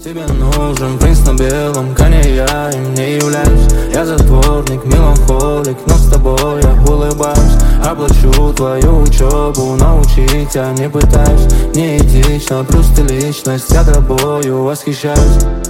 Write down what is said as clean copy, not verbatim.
Тебе нужен принц на белом коне, я им не являюсь. Я затворник, меланхолик, но с тобой я улыбаюсь. Оплачу твою учебу, научить я не пытаюсь. Не этично, плюс ты личность, я тобою восхищаюсь.